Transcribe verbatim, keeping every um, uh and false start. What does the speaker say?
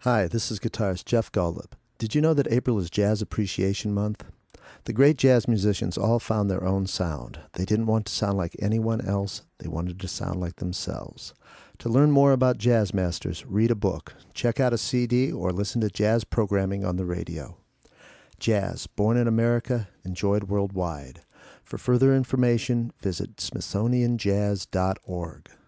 Hi, this is guitarist Jeff Golub. Did you know that April is Jazz Appreciation Month? The great jazz musicians all found their own sound. They didn't want to sound like anyone else. They wanted to sound like themselves. To learn more about jazz masters, read a book, check out a C D, or listen to jazz programming on the radio. Jazz, born in America, enjoyed worldwide. For further information, visit smithsonian jazz dot org.